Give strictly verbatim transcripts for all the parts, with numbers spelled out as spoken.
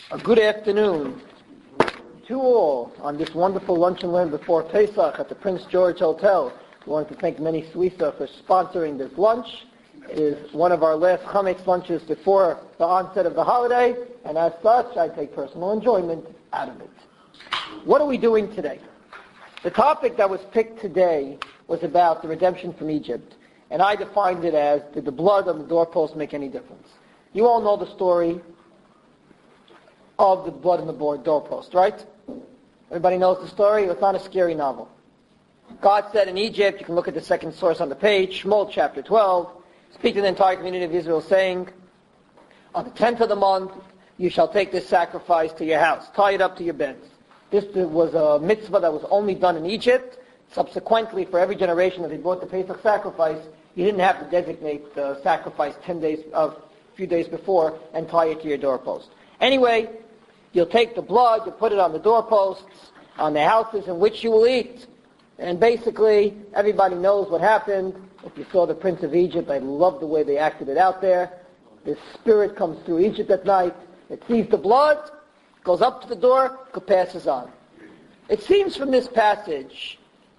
A good afternoon to all on this wonderful lunch and learn before Pesach at the Prince George Hotel. We want to thank Many Suisa for sponsoring this lunch. It is one of our last Chametz lunches before the onset of the holiday, and as such, I take personal enjoyment out of it. What are we doing today? The topic that was picked today was about the redemption from Egypt, and I defined it as, did the blood on the doorpost make any difference? You all know the story of the blood on the doorpost, right? Everybody knows the story. It's not a scary novel. God said in Egypt, you can look at the second source on the page, Shmuel chapter twelve, speak to the entire community of Israel saying, on the tenth of the month, you shall take this sacrifice to your house, tie it up to your beds. This was a mitzvah that was only done in Egypt. Subsequently, for every generation that they brought the Pesach sacrifice, you didn't have to designate the sacrifice ten days, a uh, few days before and tie it to your doorpost. Anyway, you'll take the blood, you'll put it on the doorposts, on the houses in which you will eat. And basically, everybody knows what happened. If you saw the Prince of Egypt, I love the way they acted it out there. This spirit comes through Egypt at night. It sees the blood, goes up to the door, passes on. It seems from this passage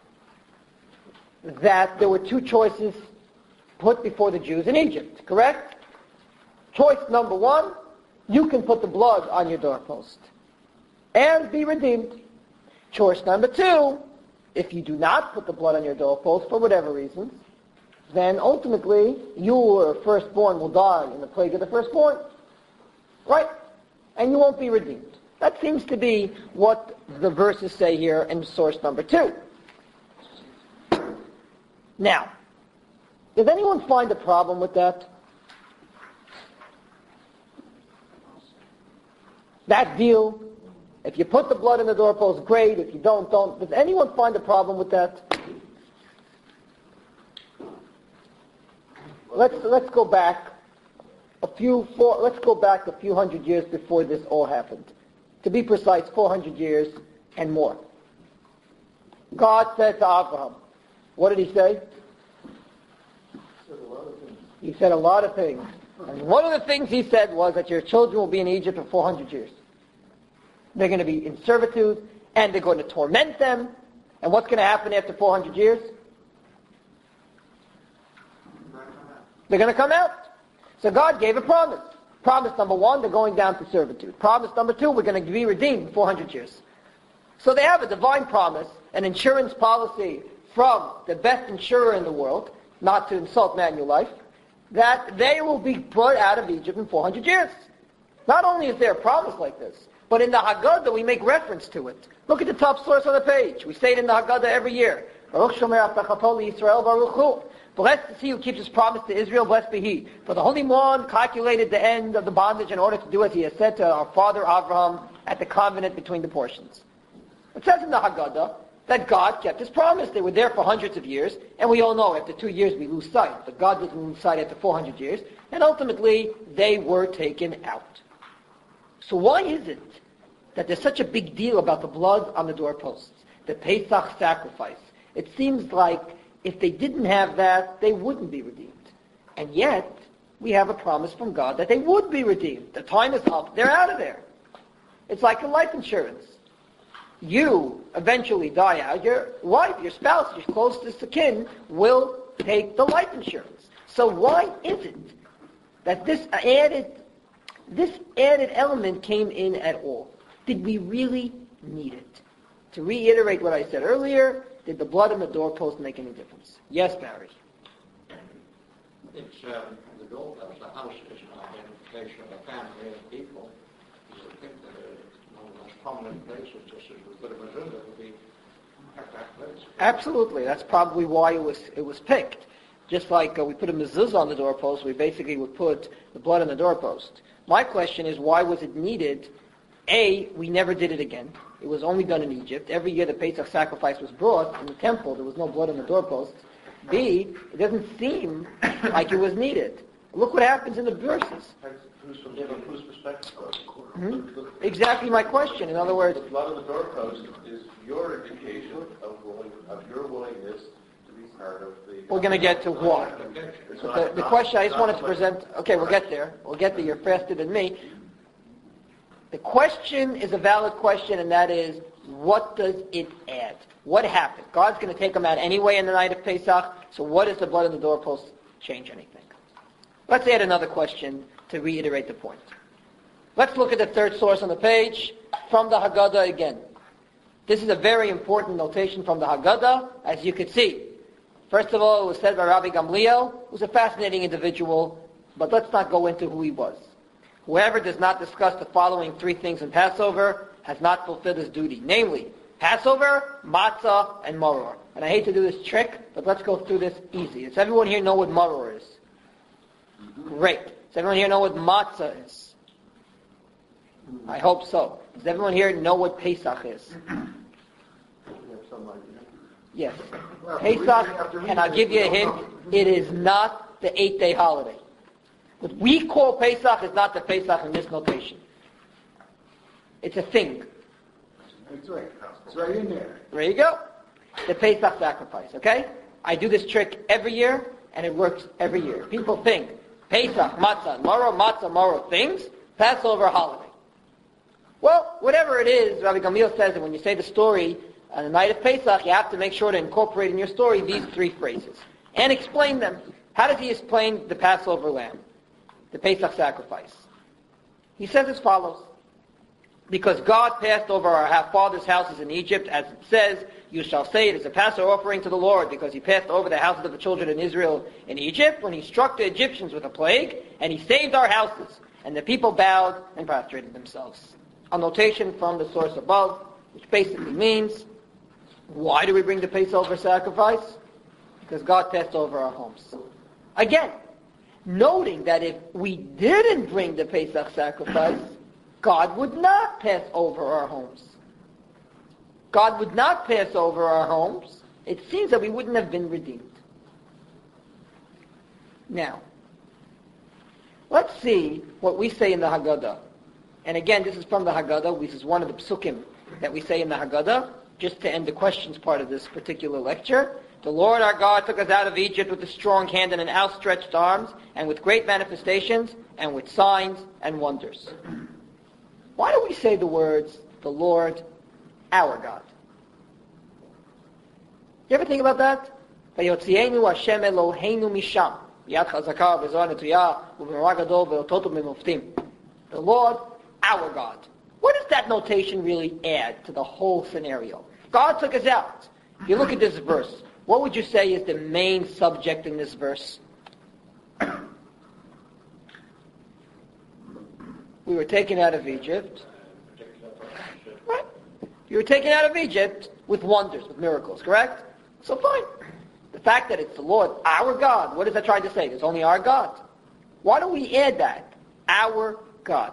that there were two choices put before the Jews in Egypt, correct? Choice number one, you can put the blood on your doorpost and be redeemed. Choice number two, if you do not put the blood on your doorpost for whatever reasons, then ultimately your firstborn will die in the plague of the firstborn. Right? And you won't be redeemed. That seems to be what the verses say here in source number two. Now, does anyone find a problem with that? That deal, if you put the blood in the doorpost, great. If you don't, don't. Does anyone find a problem with that? Let's let's go back a few four, let's go back a few hundred years before this all happened. To be precise, four hundred years and more. God said to Abraham, what did he say? He said a lot of things. And one of the things he said was that your children will be in Egypt for four hundred years. They're going to be in servitude, and they're going to torment them. And what's going to happen after four hundred years? They're going to come out. So God gave a promise. Promise number one, they're going down to servitude. Promise number two, we're going to be redeemed in four hundred years. So they have a divine promise, an insurance policy from the best insurer in the world, not to insult Manulife, that they will be brought out of Egypt in four hundred years. Not only is there a promise like this, but in the Haggadah we make reference to it. Look at the top source on the page. We say it in the Haggadah every year. Baruch Shomer Abtachato Yisrael Baruch Hu. Blessed is he who keeps his promise to Israel, blessed be he. For the Holy One calculated the end of the bondage in order to do as he has said to our father Abraham at the covenant between the portions. It says in the Haggadah that God kept his promise. They were there for hundreds of years, and we all know after two years we lose sight. But God doesn't lose sight after four hundred years, and ultimately they were taken out. So why is it that there's such a big deal about the blood on the doorposts, the Pesach sacrifice? It seems like if they didn't have that, they wouldn't be redeemed. And yet, we have a promise from God that they would be redeemed. The time is up. They're out of there. It's like a life insurance. You eventually die out. Your wife, your spouse, your closest kin will take the life insurance. So why is it that this added, this added element came in at all? Did we really need it? To reiterate what I said earlier, did the blood on the doorpost make any difference? Yes, Barry. It's uh, the doorpost. The house is an identification of a family of people. You would think that uh, one of the most prominent places, just as we put a mezuzah, would be at that place. Absolutely. That's probably why it was it was picked. Just like uh, we put a mezuzah on the doorpost, we basically would put the blood on the doorpost. My question is, why was it needed? A, we never did it again. It was only done in Egypt. Every year the Pesach sacrifice was brought in the temple. There was no blood on the doorposts. B, it doesn't seem like it was needed. Look what happens in the verses. Who's from whose perspective? Mm-hmm. Exactly my question. In other words, the blood on the doorpost is your indication of willing, of your willingness to be part of the. we're going to get to what. So the, the question I just wanted to present. Okay, we'll get there. We'll get there. You're faster than me. The question is a valid question, and that is, what does it add? What happened? God's going to take them out anyway in the night of Pesach, so what does the blood on the doorpost change anything? Let's add another question to reiterate the point. Let's look at the third source on the page, from the Haggadah again. This is a very important notation from the Haggadah, as you could see. First of all, it was said by Rabbi Gamliel, who was a fascinating individual, but let's not go into who he was. Whoever does not discuss the following three things in Passover has not fulfilled his duty, namely, Passover, matzah, and maror. And I hate to do this trick, but let's go through this easy. Does everyone here know what maror is? Great. Does everyone here know what matzah is? I hope so. Does everyone here know what Pesach is? Yes. Pesach, and I'll give you a hint, it is not the eight-day holiday. What we call Pesach is not the Pesach in this notation. It's a thing. That's right. It's right in there. There you go. The Pesach sacrifice, okay? I do this trick every year, and it works every year. People think, Pesach, matzah, maror, matzah, maror, things, Passover, holiday. Well, whatever it is, Rabbi Gamliel says that when you say the story on the night of Pesach, you have to make sure to incorporate in your story these three phrases and explain them. How does he explain the Passover lamb, the Pesach sacrifice? He says as follows: because God passed over our fathers' houses in Egypt, as it says, you shall say it is a Passover offering to the Lord, because he passed over the houses of the children in Israel in Egypt when he struck the Egyptians with a plague, and he saved our houses. And the people bowed and prostrated themselves. A notation from the source above, which basically means, why do we bring the Passover sacrifice? Because God passed over our homes. Again, noting that if we didn't bring the Pesach sacrifice, God would not pass over our homes. God would not pass over our homes. It seems that we wouldn't have been redeemed. Now, let's see what we say in the Haggadah. And again, this is from the Haggadah. This is one of the psukim that we say in the Haggadah, just to end the questions part of this particular lecture. The Lord our God took us out of Egypt with a strong hand and an outstretched arms, and with great manifestations, and with signs and wonders. Why do we say the words, the Lord our God? You ever think about that? Vayotzienu Hashem Eloheinu misham, b'yad chazaka v'zohar netuyah u'b'morah gadol v'otot u'b'moftim. The Lord our God. What does that notation really add to the whole scenario? God took us out. If you look at this verse, what would you say is the main subject in this verse? We were taken out of Egypt. Right? You were taken out of Egypt with wonders, with miracles, correct? So fine. The fact that it's the Lord, our God, what is that trying to say? There's only our God. Why do we add that? Our God.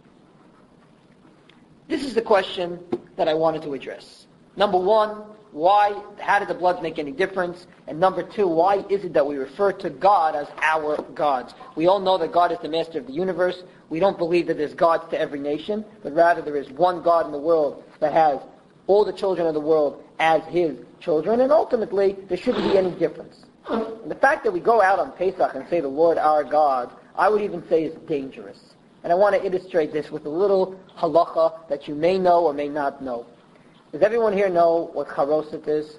This is the question that I wanted to address. Number one, why, how did the blood make any difference? And number two, why is it that we refer to God as our gods? We all know that God is the master of the universe. We don't believe that there's gods to every nation, but rather there is one God in the world that has all the children of the world as his children, and ultimately there shouldn't be any difference. And the fact that we go out on Pesach and say the Lord our God, I would even say is dangerous. And I want to illustrate this with a little halacha that you may know or may not know. Does everyone here know what charoset is?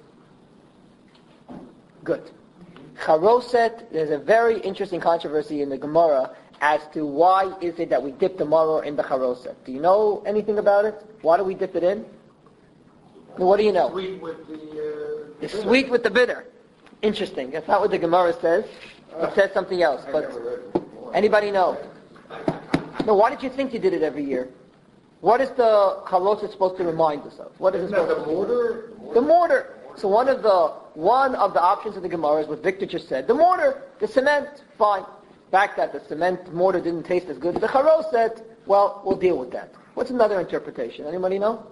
Good. Charoset, there's a very interesting controversy in the Gemara as to why is it that we dip the maror in the charoset. Do you know anything about it? Why do we dip it in? What do you know? Sweet with the... Uh, the sweet with the bitter. Interesting. That's not what the Gemara says. It says something else. But anybody know? No, why did you think you did it every year? What is the charoset supposed to remind us of? What is it supposed the to mortar? The mortar. So one of the one of the options of the Gemara is what Victor just said. The mortar, the cement, fine. The fact that the cement mortar didn't taste as good as the charoset, well, we'll deal with that. What's another interpretation? Anybody know?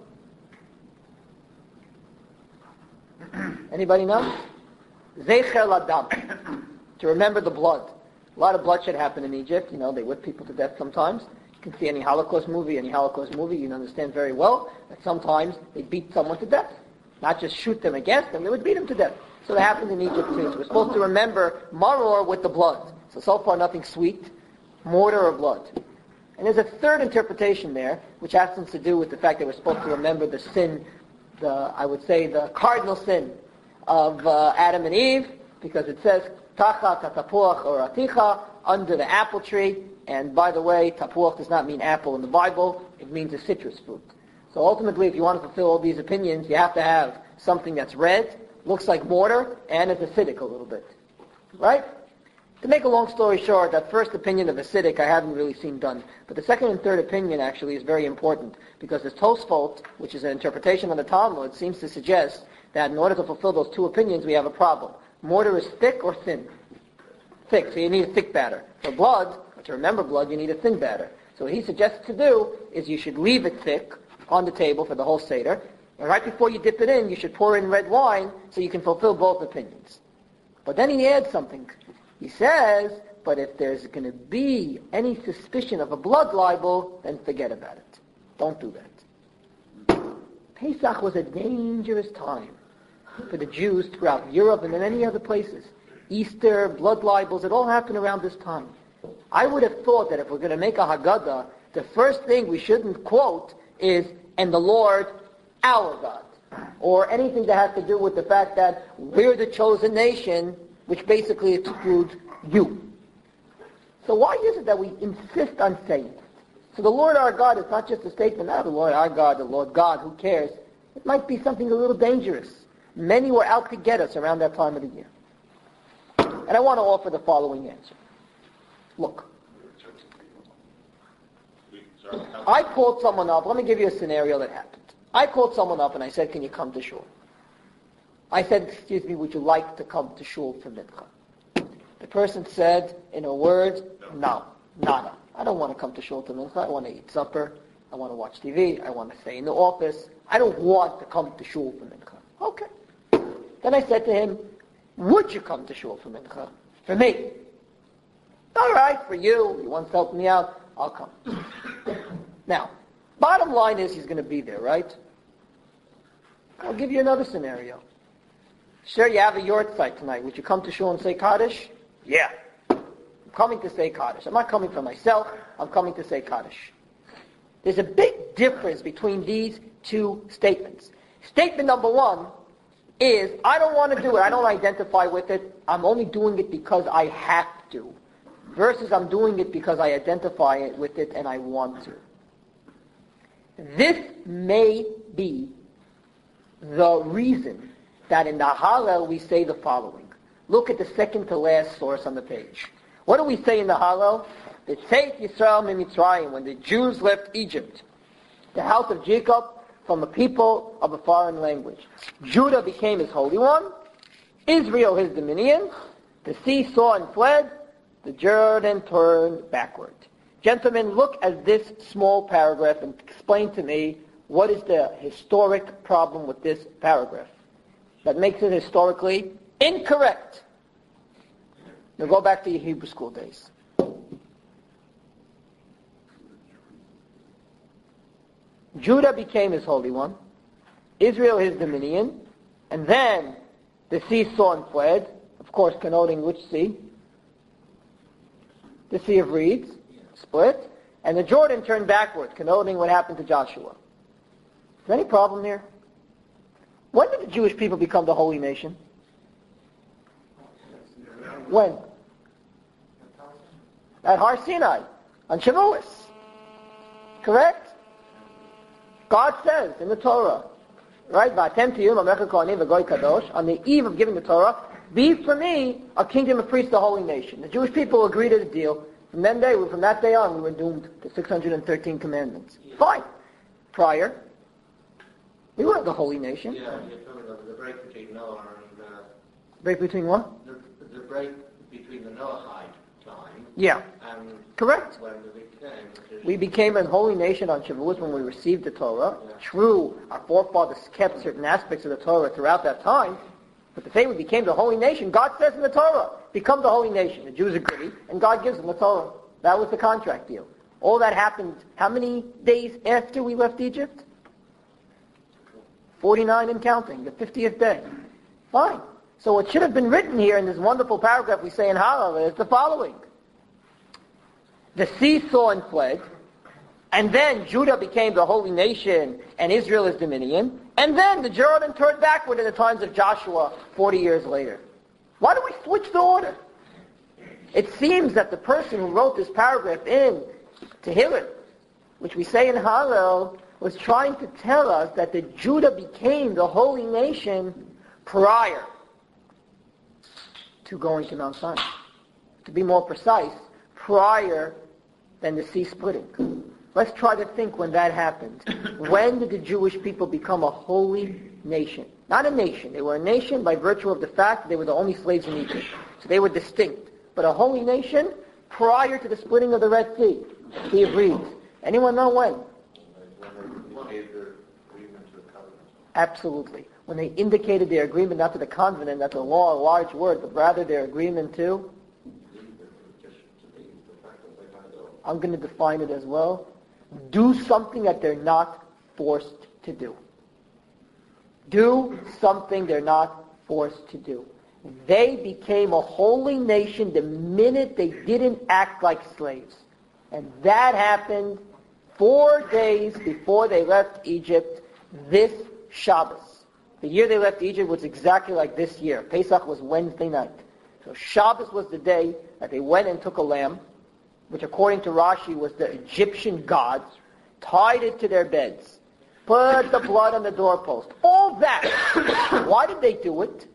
Anybody know? Zecher ladam. To remember the blood. A lot of bloodshed happened in Egypt. You know, they whip people to death sometimes. You can see any Holocaust movie, any Holocaust movie, you understand very well that sometimes they beat someone to death. Not just shoot them against them, they would beat them to death. So that happened in Egypt too. So we're supposed to remember maror with the blood. So, so far nothing sweet. Mortar or blood. And there's a third interpretation there, which has something to do with the fact that we're supposed to remember the sin, the I would say the cardinal sin of uh, Adam and Eve, because it says, Tachat tapuach or aticha, under the apple tree. And by the way, tapuach does not mean apple in the Bible, it means a citrus fruit. So ultimately, if you want to fulfill all these opinions, you have to have something that's red, looks like mortar, and is acidic a little bit. Right? To make a long story short, that first opinion of acidic I haven't really seen done. But the second and third opinion actually is very important, because this Tosfot, which is an interpretation of the Talmud, seems to suggest that in order to fulfill those two opinions, we have a problem. Mortar is thick or thin? Thick, so you need a thick batter. For blood, to remember blood, you need a thin batter. So what he suggests to do is you should leave it thick on the table for the whole Seder, and right before you dip it in, you should pour in red wine so you can fulfill both opinions. But then he adds something. He says, but if there's going to be any suspicion of a blood libel, then forget about it. Don't do that. Pesach was a dangerous time for the Jews throughout Europe and in many other places. Easter, blood libels, it all happened around this time. I would have thought that if we're going to make a Haggadah, the first thing we shouldn't quote is, and the Lord, our God. Or anything that has to do with the fact that we're the chosen nation, which basically excludes you. So why is it that we insist on saying it? So the Lord our God is not just a statement, ah, the Lord our God, the Lord God, who cares? It might be something a little dangerous. Many were out to get us around that time of the year. And I want to offer the following answer. Look. I called someone up. Let me give you a scenario that happened. I called someone up and I said, can you come to shul? I said, excuse me, would you like to come to shul for mincha? The person said, in a word, no, nada. I don't want to come to shul to mincha. I want to eat supper. I want to watch T V. I want to stay in the office. I don't want to come to shul for mincha. Okay. Then I said to him, would you come to shul for mincha? For me. All right, for you. You want to help me out? I'll come. Now, bottom line is he's going to be there, right? I'll give you another scenario. Sure, you have a yort site tonight. Would you come to shul and say Kaddish? Yeah. I'm coming to say Kaddish. I'm not coming for myself. I'm coming to say Kaddish. There's a big difference between these two statements. Statement number one is, I don't want to do it. I don't identify with it. I'm only doing it because I have to. Versus I'm doing it because I identify it with it and I want to. This may be the reason that in the Hallel we say the following. Look at the second to last source on the page. What do we say in the Hallel? The Tzeit Yisrael Mimitzrayim, when the Jews left Egypt, the house of Jacob, from a people of a foreign language. Judah became his holy one, Israel his dominion, the sea saw and fled, the Jordan turned backward. Gentlemen, look at this small paragraph and explain to me what is the historic problem with this paragraph that makes it historically incorrect. Now go back to your Hebrew school days. Judah became his holy one, Israel his dominion, and then the sea saw and fled, of course connoting which sea? The Sea of Reeds, split, and the Jordan turned backward, connoting what happened to Joshua. Is there any problem here? When did the Jewish people become the holy nation? When? At Har Sinai, on Shavuos. Correct? God says in the Torah, right? On the eve of giving the Torah, be for me a kingdom of priests, a holy nation. The Jewish people agreed to the deal. From that day, from that day on, we were doomed to six hundred thirteen commandments. Fine. Prior, we weren't the holy nation. Yeah, you're talking about the break between Noah and... Uh, break between what? The, the break between the Noahide time... Yeah. And correct. When we became... We became a holy nation on Shavuos when we received the Torah. Yeah. True, our forefathers kept certain aspects of the Torah throughout that time. But to say we became the holy nation, God says in the Torah, become the holy nation. The Jews agree, and God gives them the Torah. That was the contract deal. All that happened how many days after we left Egypt? forty-nine and counting, the fiftieth day. Fine. So what should have been written here in this wonderful paragraph we say in Hallel is the following. The sea saw and fled. And then Judah became the holy nation, and Israel is dominion. And then the Jordan turned backward in the times of Joshua forty years later. Why do we switch the order? It seems that the person who wrote this paragraph in Tehillim, which we say in Hallel, was trying to tell us that the Judah became the holy nation prior to going to Mount Sinai. To be more precise, prior than the sea splitting. Let's try to think when that happened. When did the Jewish people become a holy nation? Not a nation. They were a nation by virtue of the fact that they were the only slaves in Egypt. So they were distinct. But a holy nation prior to the splitting of the Red Sea. Sea of Reeds. Anyone know when? When they gave their agreement to the covenant. Absolutely. When they indicated their agreement not to the covenant, that's a law, a large word, but rather their agreement to? I'm going to define it as well. Do something that they're not forced to do. Do something they're not forced to do. They became a holy nation the minute they didn't act like slaves. And that happened four days before they left Egypt, this Shabbos. The year they left Egypt was exactly like this year. Pesach was Wednesday night. So Shabbos was the day that they went and took a lamb, which according to Rashi was the Egyptian gods, tied it to their beds, put the blood on the doorpost. All that. Why did they do it?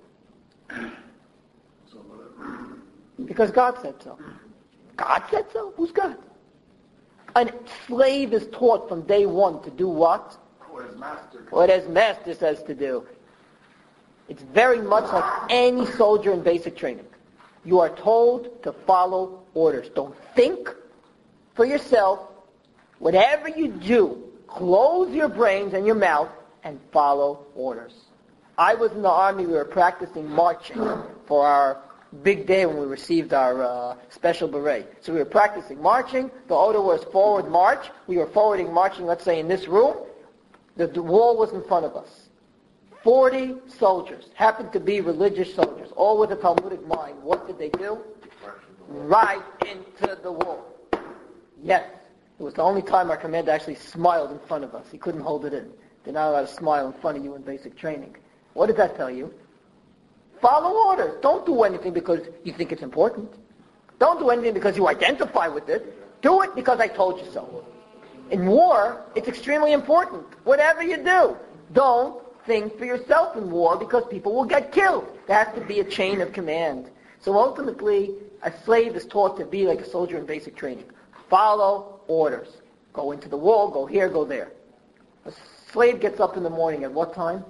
Because God said so. God said so? Who's God? A slave is taught from day one to do what? What his master, what his master says to do. It's very much like any soldier in basic training. You are told to follow orders. Don't think for yourself. Whatever you do, close your brains and your mouth and follow orders. I was in the army. We were practicing marching for our big day when we received our uh, special beret. So we were practicing marching. The order was forward march. We were forwarding marching, let's say, in this room. The, the wall was in front of us. Forty soldiers, happened to be religious soldiers, all with a Talmudic mind. What did they do? Right into the wall. Yes. It was the only time our commander actually smiled in front of us. He couldn't hold it in. They're not allowed to smile in front of you in basic training. What does that tell you? Follow orders. Don't do anything because you think it's important. Don't do anything because you identify with it. Do it because I told you so. In war, it's extremely important. Whatever you do, don't think for yourself in war because people will get killed. There has to be a chain of command. So ultimately, a slave is taught to be like a soldier in basic training. Follow orders. Go into the wall, go here, go there. A slave gets up in the morning at what time?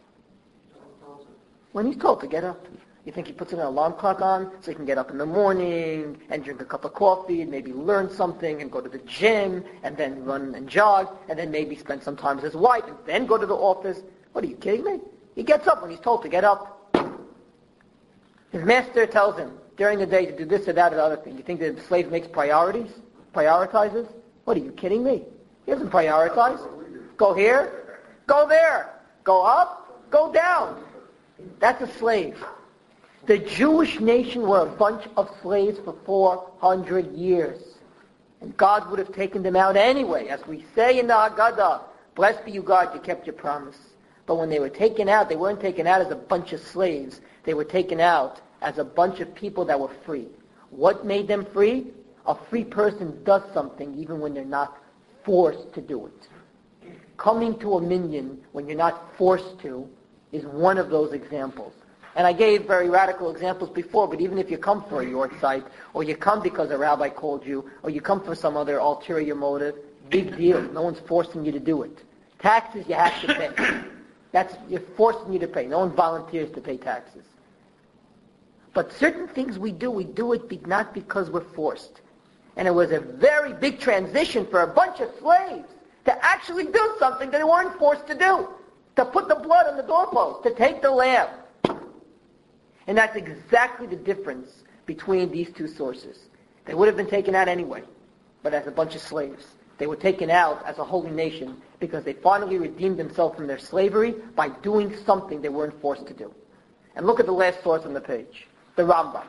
When he's told to get up. You think he puts an alarm clock on so he can get up in the morning and drink a cup of coffee and maybe learn something and go to the gym and then run and jog and then maybe spend some time with his wife and then go to the office? What, are you kidding me? He gets up when he's told to get up. His master tells him during the day to do this or that or the other thing. You think that the slave makes priorities? Prioritizes? What, are you kidding me? He doesn't prioritize. Go here, go there. Go up, go down. That's a slave. The Jewish nation were a bunch of slaves for four hundred years. And God would have taken them out anyway. As we say in the Haggadah, blessed be you God, you kept your promise. But when they were taken out, they weren't taken out as a bunch of slaves. They were taken out as a bunch of people that were free. What made them free? A free person does something even when they're not forced to do it. Coming to a minyan when you're not forced to is one of those examples. And I gave very radical examples before, but even if you come for a yahrzeit, or you come because a rabbi called you, or you come for some other ulterior motive, big deal. No one's forcing you to do it. Taxes you have to pay. That's, you're forcing you to pay. No one volunteers to pay taxes. But certain things we do, we do it be, not because we're forced. And it was a very big transition for a bunch of slaves to actually do something that they weren't forced to do. To put the blood on the doorpost, to take the lamb. And that's exactly the difference between these two sources. They would have been taken out anyway, but as a bunch of slaves. They were taken out as a holy nation because they finally redeemed themselves from their slavery by doing something they weren't forced to do. And look at the last source on the page, the Rambam.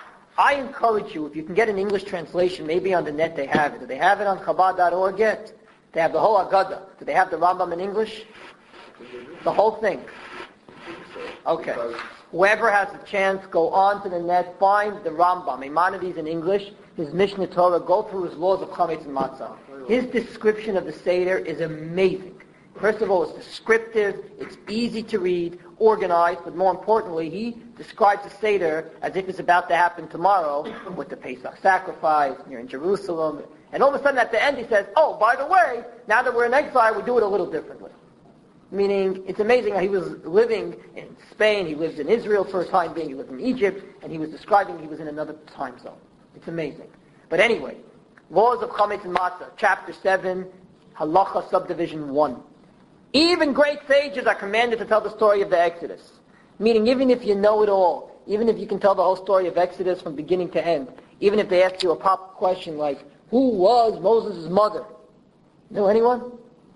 I encourage you, if you can get an English translation, maybe on the net they have it. Do they have it on Chabad dot org yet? They have the whole Agada. Do they have the Rambam in English? The whole thing. Okay. Whoever has a chance, go on to the net, find the Rambam, Maimonides in English, his Mishnah Torah, go through his laws of Chametz and Matzah. His description of the Seder is amazing. First of all, it's descriptive, it's easy to read, organized, but more importantly, he describes the Seder as if it's about to happen tomorrow with the Pesach sacrifice, you're in Jerusalem, and all of a sudden at the end he says, oh, by the way, now that we're in exile, we do it a little differently. Meaning, it's amazing how he was living in Spain, he lived in Israel for a time being, he lived in Egypt, and he was describing he was in another time zone. It's amazing. But anyway, Laws of Chametz and Matzah, chapter seven, Halacha subdivision one. Even great sages are commanded to tell the story of the Exodus. Meaning, even if you know it all, even if you can tell the whole story of Exodus from beginning to end, even if they ask you a pop question like, who was Moses' mother? Know anyone?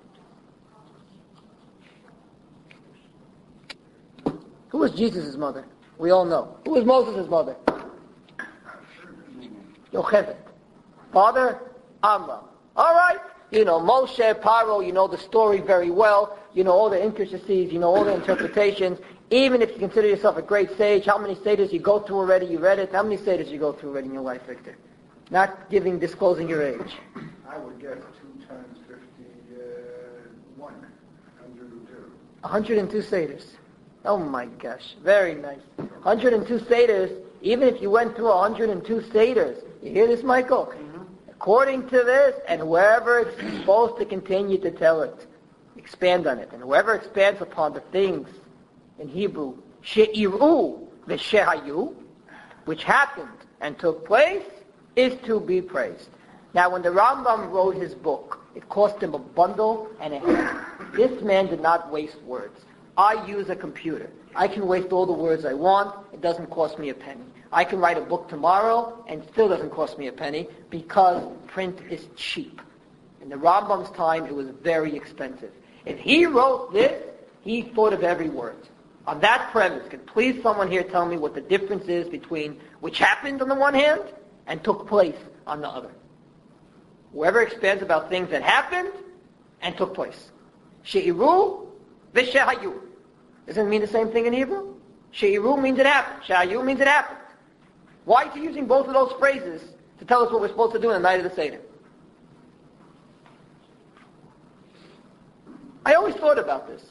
Who was Jesus' mother? We all know. Who was Moses' mother? Yocheved. Father? Amram. All right. You know, Moshe, Paro, you know the story very well. You know all the intricacies. You know all the interpretations. Even if you consider yourself a great sage, how many Seders you go through already? You read it? How many Seders you go through already in your life, Victor? Not giving, disclosing your age. I would guess two times fifty-one, one hundred two. one hundred two Seders. Oh my gosh, very nice. one hundred two Seders, even if you went through one hundred two Seders, you hear this, Michael? Mm-hmm. According to this, and whoever is supposed to continue to tell it, expand on it, and whoever expands upon the things in Hebrew, she'iru v'shehayu, which happened and took place, is to be praised. Now, when the Rambam wrote his book, it cost him a bundle and a half. This man did not waste words. I use a computer. I can waste all the words I want. It doesn't cost me a penny. I can write a book tomorrow and it still doesn't cost me a penny because print is cheap. In the Rambam's time, it was very expensive. If he wrote this, he thought of every word. On that premise, can please someone here tell me what the difference is between which happened on the one hand and took place on the other? Whoever expands about things that happened and took place. She'iru v'shehayu. Doesn't it mean the same thing in Hebrew? She'iru means it happened. Shehayu means it happened. Why is he using both of those phrases to tell us what we're supposed to do in the night of the Seder? I always thought about this.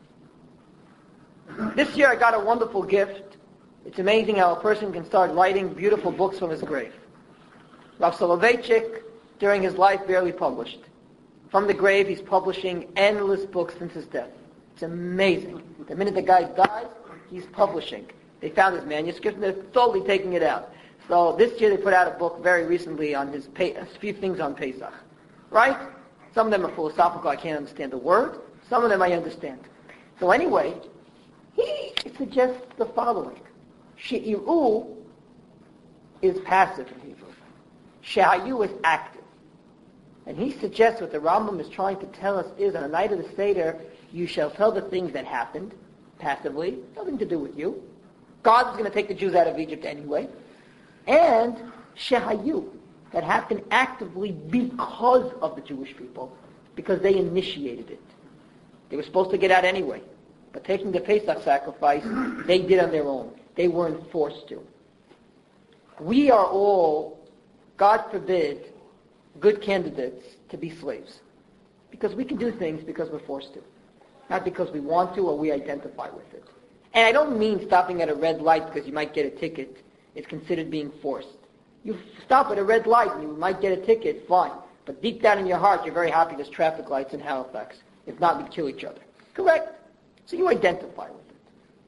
This year I got a wonderful gift. It's amazing how a person can start writing beautiful books from his grave. Rav Soloveitchik, during his life, barely published. From the grave, he's publishing endless books since his death. It's amazing. The minute the guy dies, he's publishing. They found his manuscript and they're totally taking it out. So this year they put out a book very recently on his a few things on Pesach. Right? Some of them are philosophical. I can't understand the word. Some of them I understand. So anyway, he suggests the following. She'iru is passive in Hebrew. Shehayu is active. And he suggests what the Rambam is trying to tell us is on the night of the Seder, you shall tell the things that happened, passively, nothing to do with you. God is going to take the Jews out of Egypt anyway. And Shehayu, that happened actively because of the Jewish people, because they initiated it. They were supposed to get out anyway. But taking the Pesach sacrifice, they did on their own. They weren't forced to. We are all, God forbid, good candidates to be slaves. Because we can do things because we're forced to. Not because we want to or we identify with it. And I don't mean stopping at a red light because you might get a ticket. It's considered being forced. You stop at a red light and you might get a ticket, fine. But deep down in your heart, you're very happy there's traffic lights in Halifax. If not, we'd kill each other. Correct? So you identify with it.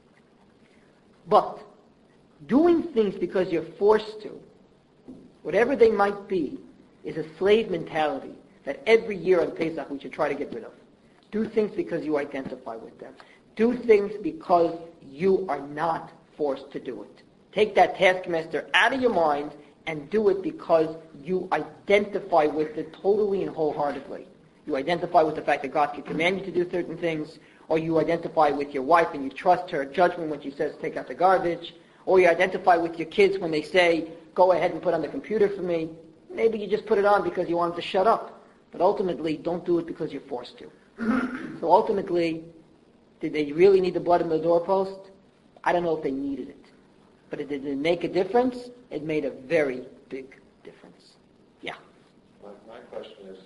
But doing things because you're forced to, whatever they might be, is a slave mentality that every year on Pesach we should try to get rid of. Do things because you identify with them. Do things because you are not forced to do it. Take that taskmaster out of your mind and do it because you identify with it totally and wholeheartedly. You identify with the fact that God can command you to do certain things, or you identify with your wife and you trust her judgment when she says take out the garbage, or you identify with your kids when they say go ahead and put on the computer for me. Maybe you just put it on because you want them to shut up. But ultimately, don't do it because you're forced to. So ultimately, did they really need the blood on the doorpost? I don't know if they needed it. But it did it make a difference? It made a very big difference. Yeah. My, my question is,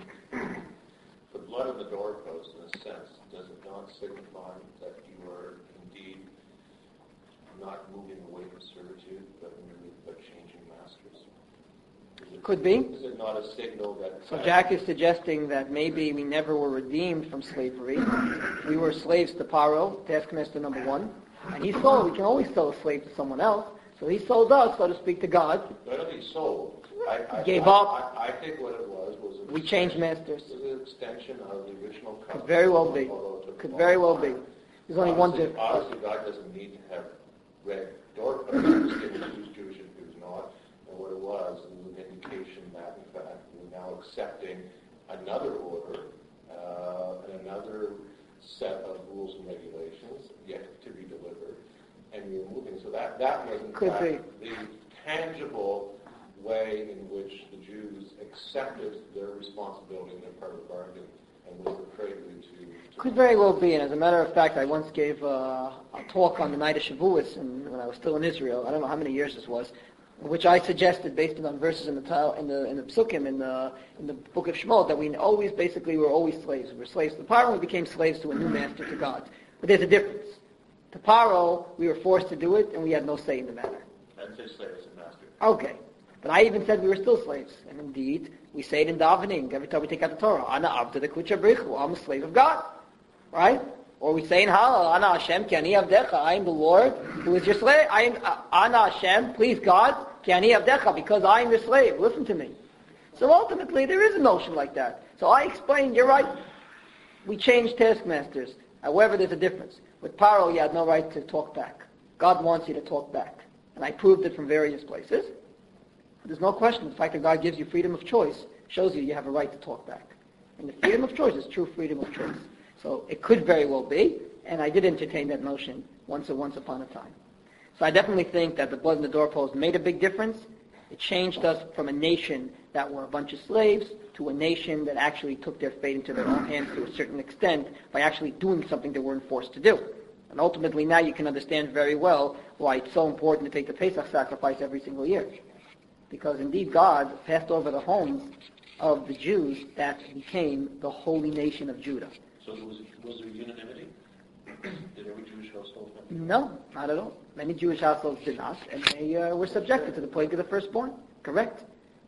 the blood of the doorpost, in a sense, does it not signify that you are indeed not moving away from servitude, but merely but changing masters? Is it, Could be. Is it not a signal that... So Jack is suggesting that maybe we never were redeemed from slavery. We were slaves to Paro, taskmaster number one. And he sold, we can always sell a slave to someone else. So he sold us, so to speak, to God. I don't think sold. I, I, Gave I, up. I, I think what it was was... We changed masters. It was an extension of the original covenant. Could very well be. Could very well be. There's only one Obviously- difference. Obviously, God doesn't need to have red doorposts to distinguish who's Jewish and who's not. And what it was, it was an indication that, in fact, we're now accepting another order uh, and another set of rules and regulations yet to be delivered, and we were moving. So that, that was, in Could fact, the tangible way in which the Jews accepted their responsibility and their part of the bargain, and was the prelude to... to Could very well be, and as a matter of fact, I once gave uh, a talk on the night of Shavuos, and when I was still in Israel, I don't know how many years this was, in which I suggested, based on verses in the Tal- in the in the Psukim in the in the book of Shemot, that we always basically were always slaves. We were slaves to Paro, and we became slaves to a new master, to God. But there's a difference. To Paro, we were forced to do it, and we had no say in the matter. and say slaves and master. Okay. But I even said we were still slaves. And indeed, we say it in davening every time we take out the Torah. Ana avda dekucha brichu. I'm a slave of God. Right? Or we say in Hallel, Ana Hashem ki ani avdecha. I am the Lord who is your slave. I am uh, Ana Hashem, please God, ki ani avdecha, because I am your slave. Listen to me. So ultimately, there is a notion like that. So I explained, you're right. We changed taskmasters. However, there's a difference. With Paro, you had no right to talk back. God wants you to talk back. And I proved it from various places. There's no question. The fact that God gives you freedom of choice shows you you have a right to talk back. And the freedom of choice is true freedom of choice. So it could very well be, and I did entertain that notion once or once upon a time. So I definitely think that the blood in the doorpost made a big difference. It changed us from a nation that were a bunch of slaves to a nation that actually took their fate into their own hands to a certain extent by actually doing something they weren't forced to do. And ultimately now you can understand very well why it's so important to take the Pesach sacrifice every single year. Because indeed God passed over the homes of the Jews that became the holy nation of Judah. So was, was there unanimity? Did every Jewish household have? No, not at all. Many Jewish households did not, and they uh, were subjected to the plague of the firstborn. Correct.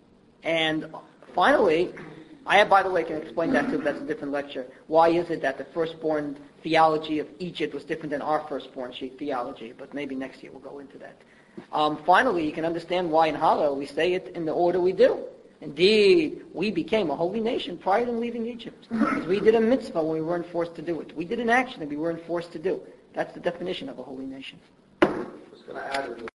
And finally, I have, by the way, can explain that too, but that's a different lecture. Why is it that the firstborn theology of Egypt was different than our firstborn theology? But maybe next year we'll go into that. Um, finally, you can understand why in Hallel we say it in the order we do. Indeed, we became a holy nation prior to leaving Egypt. Because we did a mitzvah when we weren't forced to do it. We did an action that we weren't forced to do. That's the definition of a holy nation. I was going to add